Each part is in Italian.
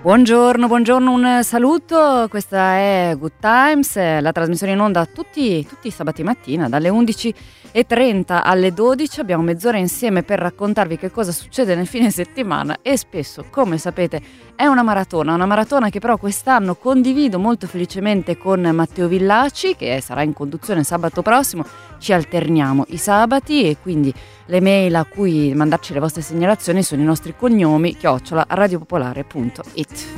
Buongiorno, buongiorno, un saluto, questa è Good Times, la trasmissione in onda tutti i sabati mattina dalle 11:30 alle 12, abbiamo mezz'ora insieme per raccontarvi che cosa succede nel fine settimana e spesso, come sapete, è una maratona che però quest'anno condivido molto felicemente con Matteo Villaci, che sarà in conduzione sabato prossimo. Ci alterniamo i sabati e quindi le mail a cui mandarci le vostre segnalazioni sono i nostri cognomi @radiopopolare.it.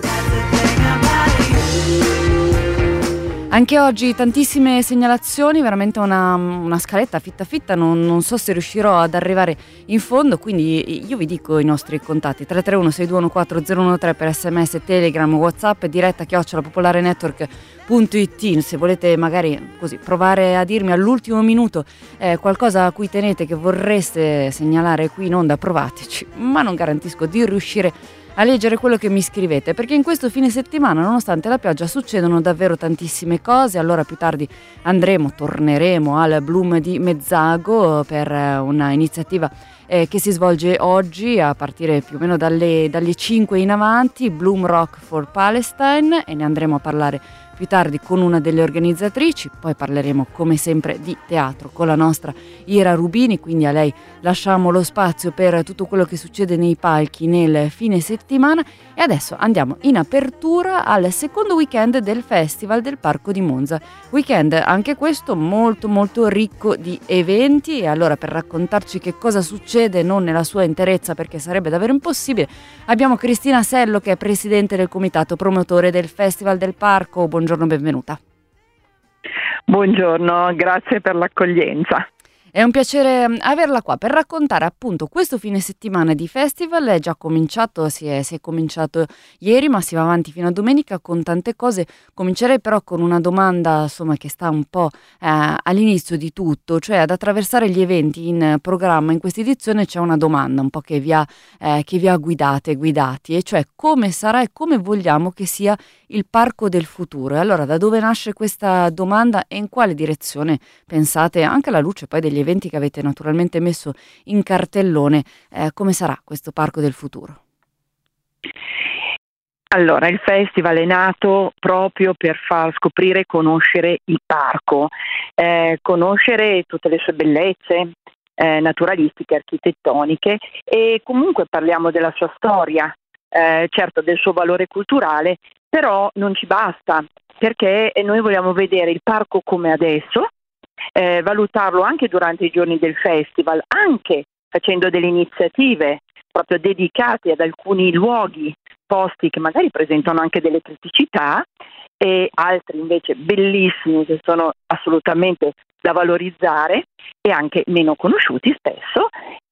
Anche oggi tantissime segnalazioni, veramente una scaletta fitta, non so se riuscirò ad arrivare in fondo, quindi io vi dico i nostri contatti: 331-621-4013 per sms, telegram, whatsapp, diretta @popolarenetwork.it. Se volete magari così provare a dirmi all'ultimo minuto qualcosa a cui tenete, che vorreste segnalare qui in onda, provateci, ma non garantisco di riuscire a leggere quello che mi scrivete, perché in questo fine settimana, nonostante la pioggia, succedono davvero tantissime cose. Allora più tardi torneremo al Bloom di Mezzago per una iniziativa che si svolge oggi a partire più o meno dalle 5 in avanti, Bloom Rock for Palestine, e ne andremo a parlare più tardi con una delle organizzatrici. Poi parleremo come sempre di teatro con la nostra Ira Rubini, quindi a lei lasciamo lo spazio per tutto quello che succede nei palchi nel fine settimana. E adesso andiamo in apertura al secondo weekend del Festival del Parco di Monza, weekend anche questo molto ricco di eventi. E allora, per raccontarci che cosa succede, non nella sua interezza perché sarebbe davvero impossibile, abbiamo Cristina Sello, che è presidente del comitato promotore del Festival del Parco. Buongiorno, benvenuta. Buongiorno, grazie per l'accoglienza. È un piacere averla qua per raccontare appunto questo fine settimana di festival. È già cominciato, si è cominciato ieri, ma si va avanti fino a domenica con tante cose. Comincerei però con una domanda, insomma, che sta un po' all'inizio di tutto, cioè ad attraversare gli eventi in programma in questa edizione c'è una domanda un po' che vi ha guidati, e cioè come sarà e come vogliamo che sia il parco del futuro. E allora, da dove nasce questa domanda e in quale direzione pensate, anche alla luce poi degli eventi che avete naturalmente messo in cartellone, come sarà questo parco del futuro? Allora, il festival è nato proprio per far scoprire e conoscere il parco, conoscere tutte le sue bellezze naturalistiche, architettoniche, e comunque parliamo della sua storia, certo del suo valore culturale, però non ci basta, perché noi vogliamo vedere il parco come adesso, valutarlo anche durante i giorni del festival, anche facendo delle iniziative proprio dedicate ad alcuni luoghi, posti che magari presentano anche delle criticità, e altri invece bellissimi che sono assolutamente da valorizzare e anche meno conosciuti spesso,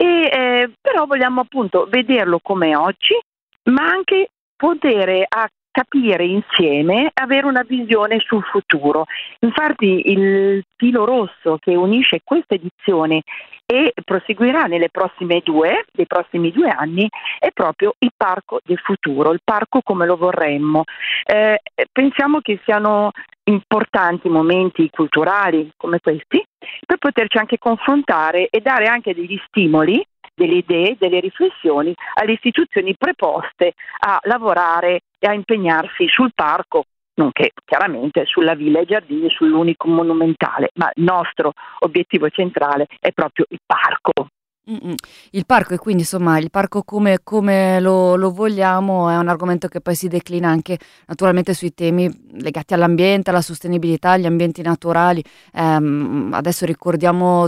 e però vogliamo appunto vederlo come oggi, ma anche poter capire insieme, avere una visione sul futuro. Infatti il filo rosso che unisce questa edizione e proseguirà nei prossimi 2 anni è proprio il parco del futuro, il parco come lo vorremmo. Pensiamo che siano importanti momenti culturali come questi per poterci anche confrontare e dare anche degli stimoli, delle idee, delle riflessioni alle istituzioni preposte a lavorare e a impegnarsi sul parco, nonché chiaramente sulla villa e giardini, sull'unico monumentale, ma il nostro obiettivo centrale è proprio il parco. Il parco, e quindi insomma il parco come lo vogliamo, è un argomento che poi si declina anche naturalmente sui temi legati all'ambiente, alla sostenibilità, agli ambienti naturali. Adesso ricordiamo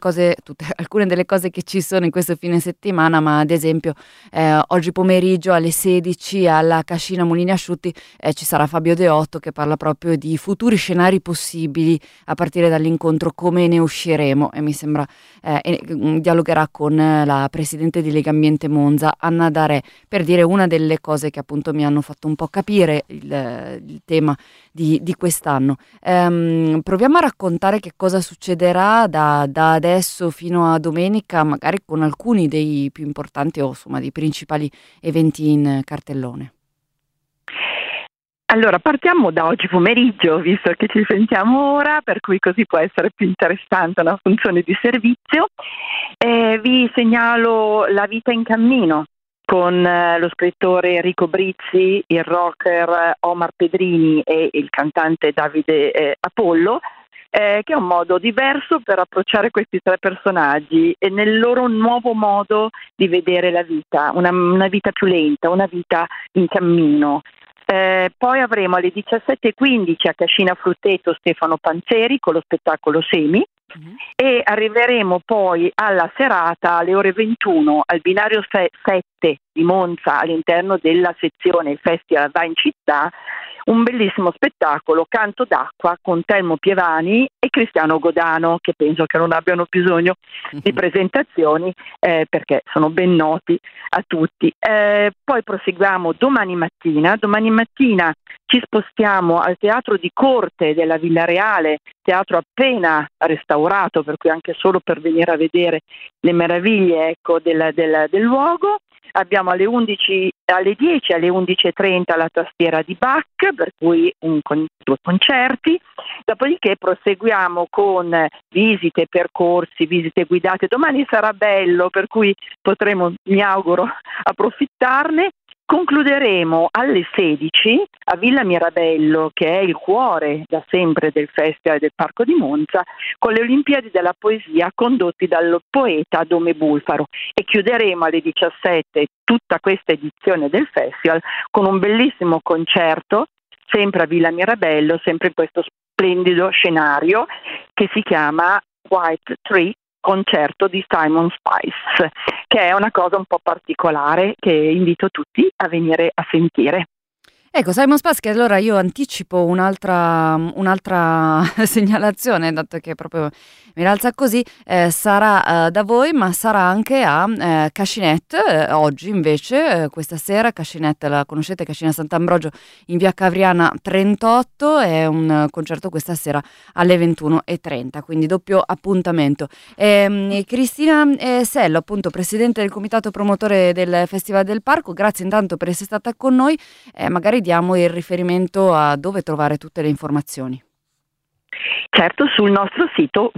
alcune delle cose che ci sono in questo fine settimana, ma ad esempio oggi pomeriggio alle 16 alla Cascina Mulini Asciutti ci sarà Fabio Deotto, che parla proprio di futuri scenari possibili a partire dall'incontro Come ne usciremo, e mi sembra dialogherà con la presidente di Legambiente Monza, Anna Darè, per dire una delle cose che appunto mi hanno fatto un po' capire il tema di quest'anno. Proviamo a raccontare che cosa succederà da adesso fino a domenica, magari con alcuni dei più importanti o insomma dei principali eventi in cartellone. Allora, partiamo da oggi pomeriggio, visto che ci sentiamo ora, per cui così può essere più interessante una funzione di servizio. Vi segnalo La vita in cammino, con lo scrittore Enrico Brizzi, il rocker Omar Pedrini e il cantante Davide Apollo, che è un modo diverso per approcciare questi tre personaggi e nel loro nuovo modo di vedere la vita, una vita più lenta, una vita in cammino. Poi avremo alle 17:15 a Cascina Frutteto Stefano Panzeri con lo spettacolo Semi. E arriveremo poi alla serata alle ore 21 al binario 7 di Monza, all'interno della sezione Il Festival va in città, un bellissimo spettacolo Canto d'acqua con Telmo Pievani e Cristiano Godano, che penso che non abbiano bisogno di presentazioni perché sono ben noti a tutti. Poi proseguiamo domani mattina ci spostiamo al Teatro di Corte della Villa Reale, teatro appena restaurato, per cui anche solo per venire a vedere le meraviglie, ecco, del luogo. Abbiamo alle 10 alle 11:30 la tastiera di Bach, per cui due concerti. Dopodiché proseguiamo con visite, percorsi, visite guidate. Domani sarà bello, per cui potremo, mi auguro, approfittarne. Concluderemo alle 16 a Villa Mirabello, che è il cuore da sempre del Festival del Parco di Monza, con le Olimpiadi della Poesia condotti dal poeta Dome Bulfaro, e chiuderemo alle 17 tutta questa edizione del Festival con un bellissimo concerto, sempre a Villa Mirabello, sempre in questo splendido scenario che si chiama White Tree, concerto di Simon Spice, che è una cosa un po' particolare che invito tutti a venire a sentire. Ecco, Simon Spice, che allora io anticipo un'altra segnalazione, dato che proprio mi rialza così, sarà da voi, ma sarà anche a Cascinette, oggi invece, questa sera. Cascinette, la conoscete, Cascina Sant'Ambrogio in via Cavriana 38, è un concerto questa sera alle 21:30, quindi doppio appuntamento. Cristina Sello, appunto, presidente del comitato promotore del Festival del Parco, grazie intanto per essere stata con noi, magari diamo il riferimento a dove trovare tutte le informazioni. Certo, sul nostro sito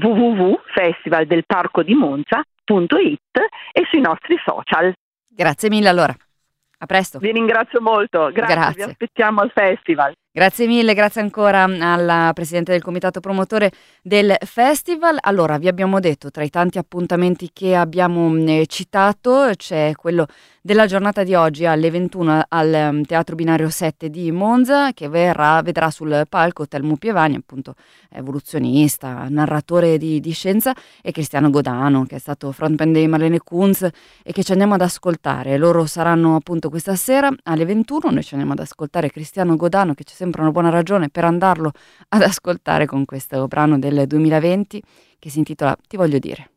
www.festivaldelparcodimonza.it e sui nostri social. Grazie mille allora, a presto. Vi ringrazio molto, grazie. Vi aspettiamo al festival. Grazie mille, grazie ancora alla Presidente del Comitato Promotore del Festival. Allora, vi abbiamo detto, tra i tanti appuntamenti che abbiamo citato, c'è quello della giornata di oggi alle 21 al Teatro Binario 7 di Monza, che vedrà sul palco Telmo Pievani, appunto evoluzionista, narratore di scienza, e Cristiano Godano, che è stato frontman di Marlene Kunz e che ci andiamo ad ascoltare. Loro saranno appunto questa sera alle 21, noi ci andiamo ad ascoltare Cristiano Godano, che c'è sempre una buona ragione per andarlo ad ascoltare con questo brano del 2020 che si intitola Ti voglio dire.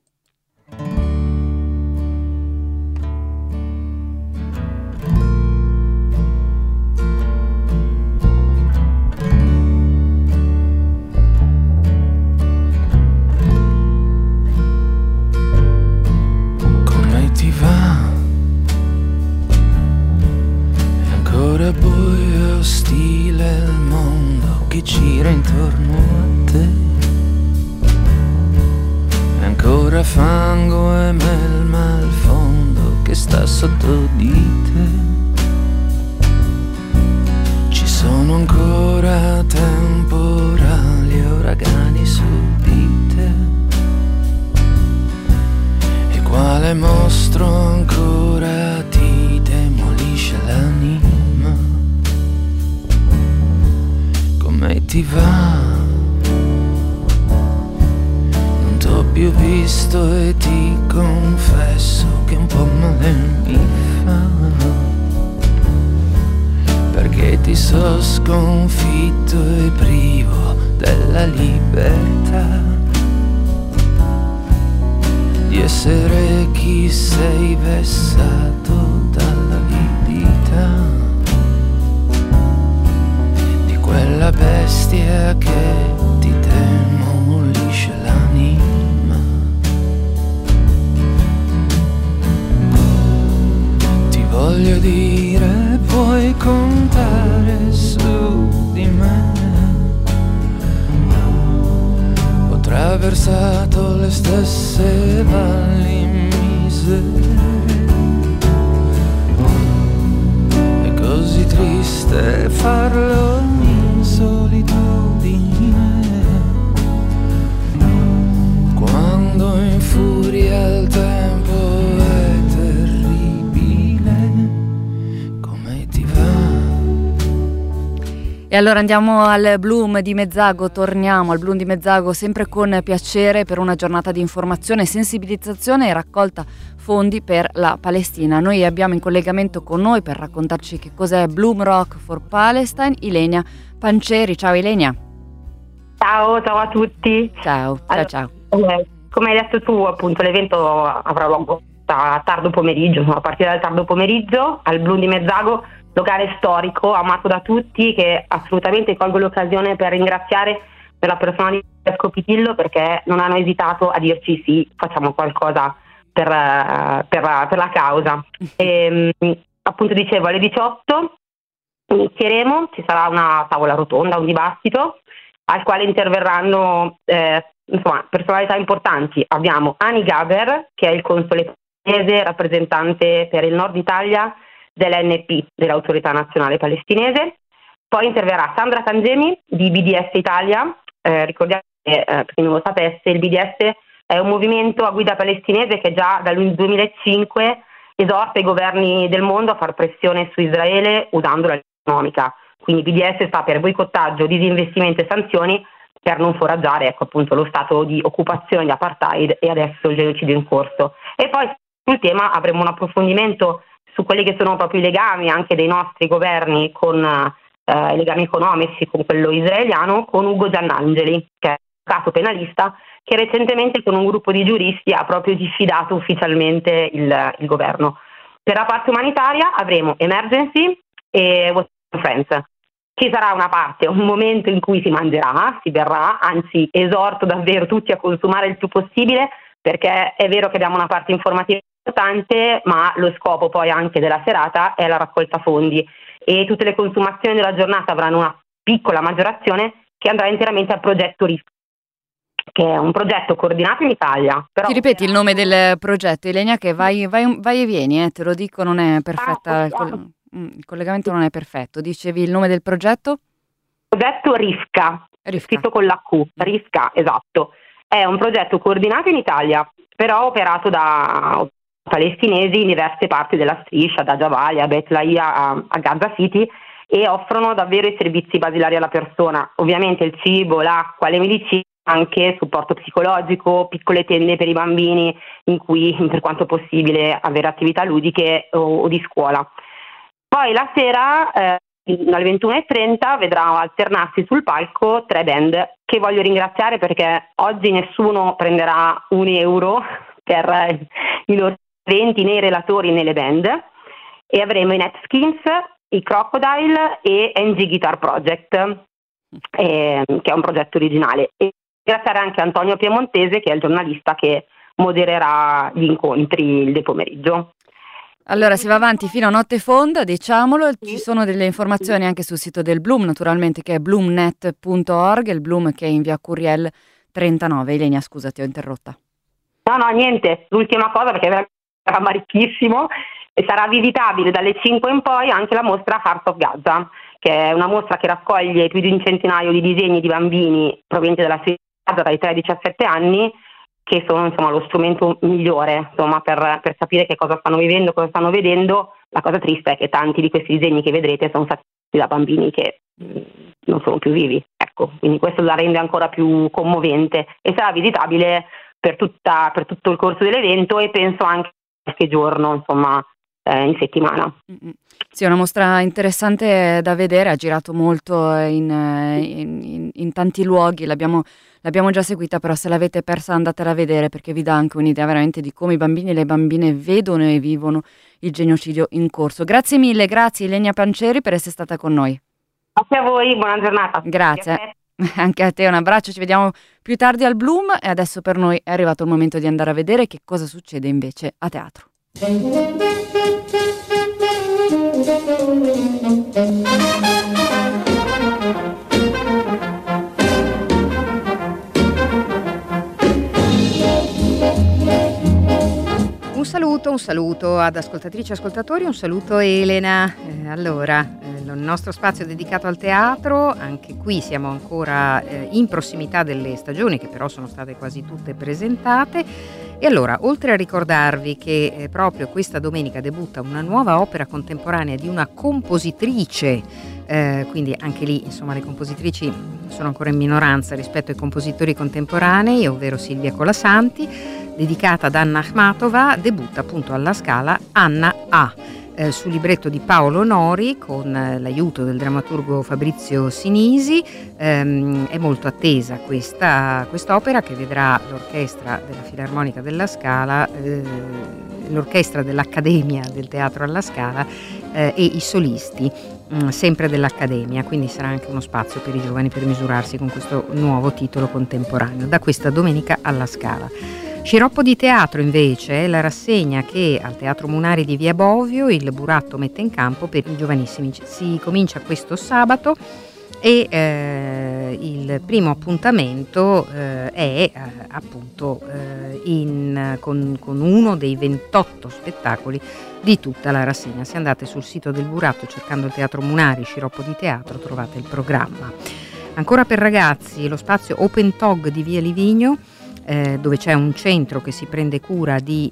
Come ti va? È ancora buio, ostile il mondo che gira intorno a te. È ancora fango e melma al fondo che sta sotto di te. Ci sono ancora temporali e uragani su di te. E quale mostro ancora ti demolisce l'anima? Come ti va? Non t'ho più visto e ti confesso che un po' male mi fa, perché ti so sconfitto e privo della libertà di essere chi sei, vessato dalla avidità di quella bestia che ti demolisce l'anima. Ti voglio dire, puoi contare su di me. Ho attraversato le stesse valli misere. E allora andiamo al Bloom di Mezzago, torniamo al Bloom di Mezzago sempre con piacere per una giornata di informazione, sensibilizzazione e raccolta fondi per la Palestina. Noi abbiamo in collegamento con noi per raccontarci che cos'è Bloom Rock for Palestine Ilenia Panceri. Ciao Ilenia. Ciao a tutti. Ciao. Come hai detto tu, appunto, l'evento avrà luogo a tardo pomeriggio, a partire dal tardo pomeriggio al Bloom di Mezzago, locale storico amato da tutti, che assolutamente colgo l'occasione per ringraziare per la persona di Francesco Pitillo, perché non hanno esitato a dirci sì, facciamo qualcosa per la causa. Appunto dicevo, alle 18 inizieremo, ci sarà una tavola rotonda, un dibattito al quale interverranno personalità importanti. Abbiamo Ani Gaber, che è il console palestinese, rappresentante per il Nord Italia dell'ANP, dell'Autorità Nazionale Palestinese. Poi interverrà Sandra Cangemi di BDS Italia. Ricordiamo che, per chi non lo sapesse, il BDS è un movimento a guida palestinese che già dal 2005 esorta i governi del mondo a far pressione su Israele usando la legge economica. Quindi BDS sta per boicottaggio, disinvestimento e sanzioni per non foraggiare, appunto, lo stato di occupazione, di apartheid e adesso il genocidio in corso. E poi sul tema avremo un approfondimento su quelli che sono proprio i legami anche dei nostri governi con i legami economici con quello israeliano, con Ugo Giannangeli, che è un avvocato penalista che recentemente con un gruppo di giuristi ha proprio diffidato ufficialmente il governo. Per la parte umanitaria avremo Emergency e What's Friends. Ci sarà una parte, un momento in cui si mangerà, si berrà, anzi esorto davvero tutti a consumare il più possibile, perché è vero che abbiamo una parte informativa importante, ma lo scopo poi anche della serata è la raccolta fondi e tutte le consumazioni della giornata avranno una piccola maggiorazione che andrà interamente al progetto RISC, che è un progetto coordinato in Italia. Però ti ripeti il nome del progetto, Ilenia, che vai e vieni, te lo dico, non è perfetta, il collegamento non è perfetto. Dicevi il nome del progetto? Progetto RIFCA, scritto con la Q, RIFCA, esatto. È un progetto coordinato in Italia, però operato da palestinesi in diverse parti della striscia, da Jabalia, a Beit Lahiya a Gaza City, e offrono davvero i servizi basilari alla persona. Ovviamente il cibo, l'acqua, le medicine, anche supporto psicologico, piccole tende per i bambini in cui, per quanto possibile, avere attività ludiche o di scuola. Poi la sera, alle 21:30, vedrà alternarsi sul palco 3 band che voglio ringraziare, perché oggi nessuno prenderà €1 per i loro eventi, né i relatori né le band, e avremo i Netskins, i Crocodile e NG Guitar Project, che è un progetto originale. E ringraziare anche Antonio Piemontese, che è il giornalista che modererà gli incontri del pomeriggio. Allora si va avanti fino a notte fonda, diciamolo. Ci sono delle informazioni anche sul sito del Bloom, naturalmente, che è bloomnet.org, il Bloom che è in via Curiel 39. Ilenia, scusa, ti ho interrotta. No, niente, l'ultima cosa, perché sarà ricchissimo, e sarà visitabile dalle 5 in poi anche la mostra Heart of Gaza, che è una mostra che raccoglie più di un centinaio di disegni di bambini provenienti dalla Siria dai 3 ai 17 anni, che sono lo strumento migliore per capire che cosa stanno vivendo, cosa stanno vedendo. La cosa triste è che tanti di questi disegni che vedrete sono stati da bambini che non sono più vivi, ecco, quindi questo la rende ancora più commovente e sarà visitabile per tutto il corso dell'evento, e penso anche qualche giorno in settimana. Sì, è una mostra interessante da vedere, ha girato molto in tanti luoghi, l'abbiamo già seguita, però se l'avete persa andatela a vedere, perché vi dà anche un'idea veramente di come i bambini e le bambine vedono e vivono il genocidio in corso. Grazie mille, grazie Ilenia Panceri per essere stata con noi. Grazie a voi, buona giornata. Grazie, anche a te un abbraccio, ci vediamo più tardi al Bloom, e adesso per noi è arrivato il momento di andare a vedere che cosa succede invece a teatro. Un saluto ad ascoltatrici e ascoltatori, un saluto Elena. Il nostro spazio è dedicato al teatro, anche qui siamo ancora in prossimità delle stagioni, che però sono state quasi tutte presentate, E allora, oltre a ricordarvi che proprio questa domenica debutta una nuova opera contemporanea di una compositrice, quindi anche lì insomma le compositrici sono ancora in minoranza rispetto ai compositori contemporanei, ovvero Silvia Colasanti, dedicata ad Anna Akhmatova, debutta appunto alla Scala Anna A. Sul libretto di Paolo Nori con l'aiuto del drammaturgo Fabrizio Sinisi. È molto attesa quest'opera, che vedrà l'orchestra della Filarmonica della Scala, l'orchestra dell'Accademia del Teatro alla Scala e i solisti sempre dell'Accademia, quindi sarà anche uno spazio per i giovani per misurarsi con questo nuovo titolo contemporaneo da questa domenica alla Scala. Sciroppo di teatro invece è la rassegna che al Teatro Munari di Via Bovio il Buratto mette in campo per i giovanissimi. Si comincia questo sabato e il primo appuntamento è appunto con uno dei 28 spettacoli di tutta la rassegna. Se andate sul sito del Buratto cercando il Teatro Munari Sciroppo di teatro trovate il programma. Ancora per ragazzi lo spazio Open Tog di Via Livigno, dove c'è un centro che si prende cura di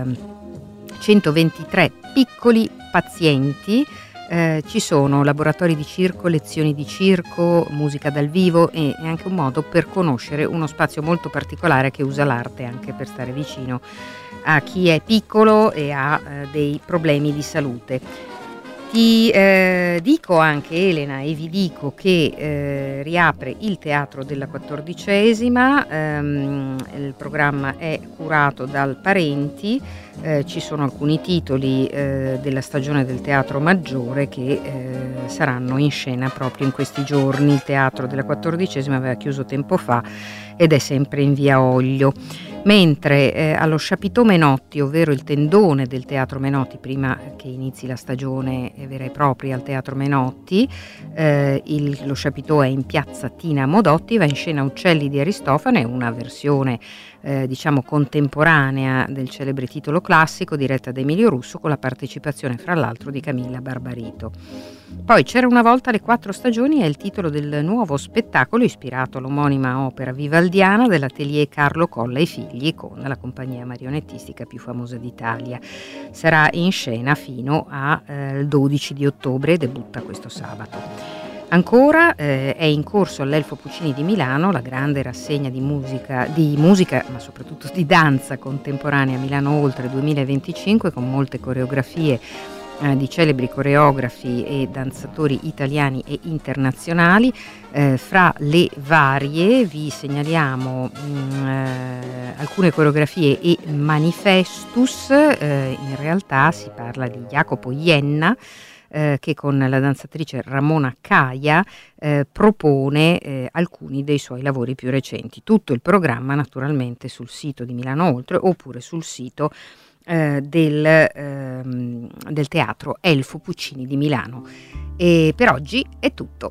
123 piccoli pazienti. Ci sono laboratori di circo, lezioni di circo, musica dal vivo e anche un modo per conoscere uno spazio molto particolare che usa l'arte anche per stare vicino a chi è piccolo e ha dei problemi di salute. Ti dico anche, Elena, e vi dico che riapre il Teatro della 14ª, il programma è curato dal Parenti, ci sono alcuni titoli della stagione del Teatro Maggiore che saranno in scena proprio in questi giorni. Il Teatro della 14ª aveva chiuso tempo fa ed è sempre in via Oglio. Mentre allo Chapiteau Menotti, ovvero il tendone del Teatro Menotti, prima che inizi la stagione vera e propria al Teatro Menotti, lo Chapiteau è in piazza Tina Modotti, va in scena Uccelli di Aristofane, una versione diciamo contemporanea del celebre titolo classico diretta da Emilio Russo, con la partecipazione fra l'altro di Camilla Barbarito. Poi C'era una volta le 4 stagioni è il titolo del nuovo spettacolo ispirato all'omonima opera vivaldiana dell'atelier Carlo Colla e Figli, con la compagnia marionettistica più famosa d'Italia. Sarà in scena fino al 12 di ottobre e debutta questo sabato. Ancora è in corso all'Elfo Puccini di Milano la grande rassegna di musica ma soprattutto di danza contemporanea Milano Oltre 2025, con molte coreografie di celebri coreografi e danzatori italiani e internazionali. Fra le varie vi segnaliamo alcune coreografie e manifestus. In realtà si parla di Jacopo Ienna, che con la danzatrice Ramona Caia propone alcuni dei suoi lavori più recenti. Tutto il programma naturalmente sul sito di Milano Oltre oppure sul sito del Teatro Elfo Puccini di Milano. E per oggi è tutto.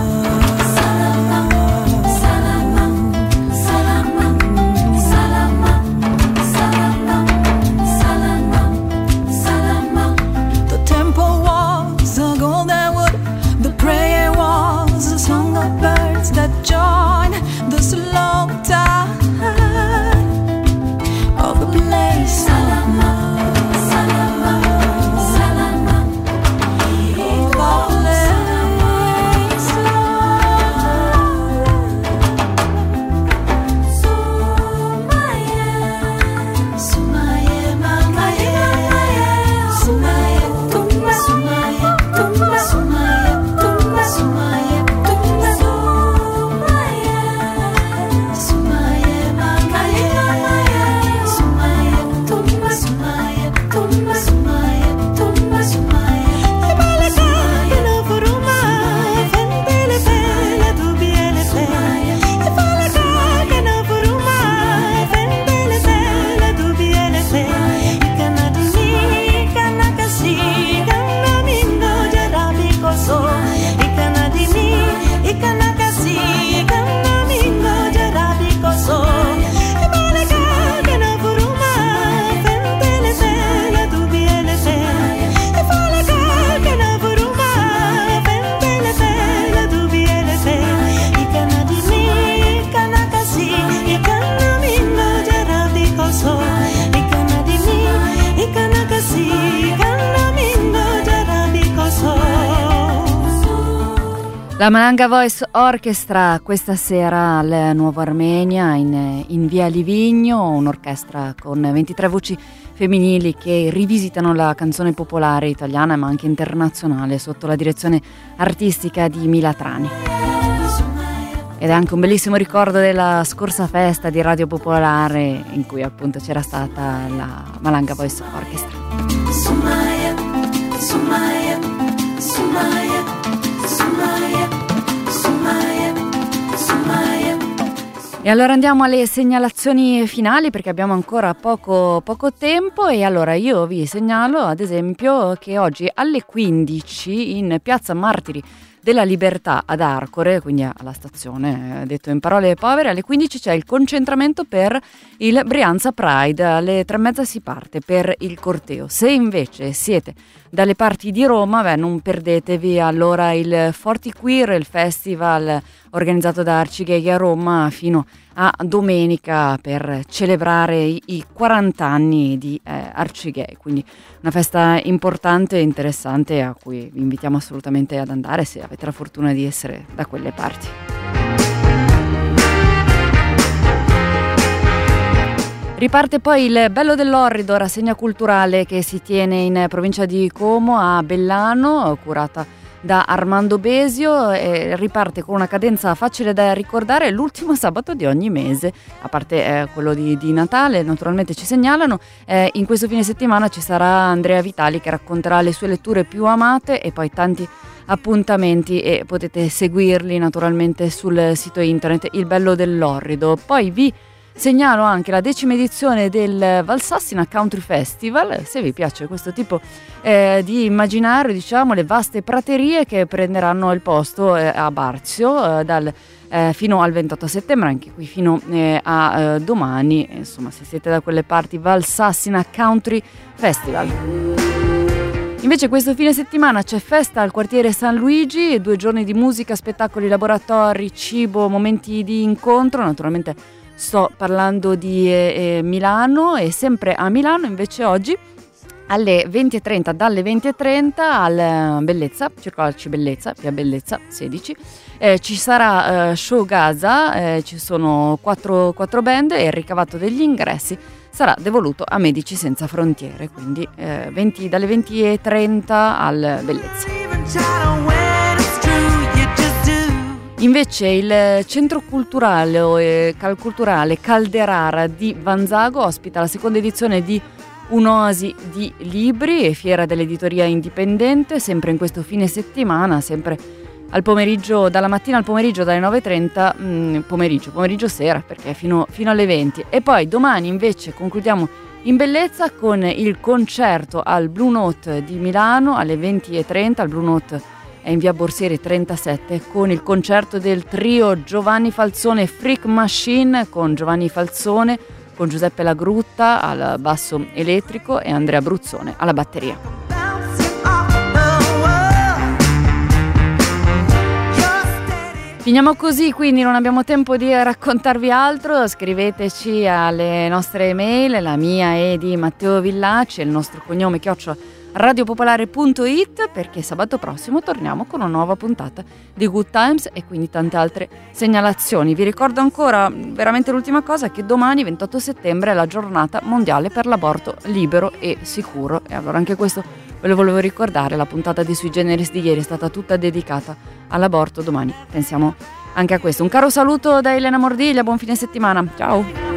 Salama La Malanga Voice Orchestra questa sera al Nuovo Armenia in via Livigno, un'orchestra con 23 voci femminili che rivisitano la canzone popolare italiana ma anche internazionale sotto la direzione artistica di Mila Trani. Ed è anche un bellissimo ricordo della scorsa festa di Radio Popolare in cui appunto c'era stata la Malanga Voice Orchestra. Sumaya, Sumaya, Sumaya, Sumaya, Sumaya, Sumaya. E allora andiamo alle segnalazioni finali perché abbiamo ancora poco tempo e allora io vi segnalo ad esempio che oggi alle 15 in Piazza Martiri della Libertà ad Arcore, quindi alla stazione, detto in parole povere, alle 15 c'è il concentramento per il Brianza Pride, alle 3:30 si parte per il corteo. Se invece siete dalle parti di Roma, non perdetevi allora il Forti Queer, il festival organizzato da Arcigay a Roma fino a domenica per celebrare i 40 anni di Arcigay, quindi una festa importante e interessante a cui vi invitiamo assolutamente ad andare se avete la fortuna di essere da quelle parti. Riparte poi il Bello dell'Orrido, rassegna culturale che si tiene in provincia di Como a Bellano, curata da Armando Besio, e riparte con una cadenza facile da ricordare l'ultimo sabato di ogni mese, a parte quello di Natale, naturalmente ci segnalano. In questo fine settimana ci sarà Andrea Vitali che racconterà le sue letture più amate e poi tanti appuntamenti e potete seguirli naturalmente sul sito internet Il Bello dell'Orrido. Poi vi segnalo anche la 10ª edizione del Valsassina Country Festival, se vi piace questo tipo di immaginario, diciamo, le vaste praterie che prenderanno il posto a Barzio fino al 28 settembre, anche qui fino a domani, insomma se siete da quelle parti, Valsassina Country Festival. Invece questo fine settimana c'è festa al quartiere San Luigi, 2 giorni di musica, spettacoli, laboratori, cibo, momenti di incontro, naturalmente sto parlando di Milano e sempre a Milano invece oggi alle 20:30, dalle 20:30 al Bellezza, Circolo Arci Bellezza, via Bellezza 16, ci sarà Show Gaza, ci sono 4 band e il ricavato degli ingressi sarà devoluto a Medici Senza Frontiere, quindi dalle 20:30 al Bellezza. Invece il centro culturale Calderara di Vanzago ospita la seconda edizione di Un'oasi di libri e fiera dell'editoria indipendente, sempre in questo fine settimana, sempre al pomeriggio, dalla mattina al pomeriggio dalle 9:30, pomeriggio sera perché fino alle 20. E poi domani invece concludiamo in bellezza con il concerto al Blue Note di Milano alle 20:30, al Blue Note è in via Borsieri 37 con il concerto del trio Giovanni Falzone Freak Machine con Giovanni Falzone, con Giuseppe Lagrutta al basso elettrico e Andrea Bruzzone alla batteria. Finiamo così, quindi non abbiamo tempo di raccontarvi altro, scriveteci alle nostre email, la mia è di Matteo Villaci e il nostro cognome @radiopopolare.it, perché sabato prossimo torniamo con una nuova puntata di Good Times e quindi tante altre segnalazioni. Vi ricordo ancora veramente l'ultima cosa, che domani 28 settembre è la giornata mondiale per l'aborto libero e sicuro, e allora anche questo ve lo volevo ricordare. La puntata di Sui Generis di ieri è stata tutta dedicata all'aborto, domani pensiamo anche a questo. Un caro saluto da Elena Mordiglia, buon fine settimana, ciao!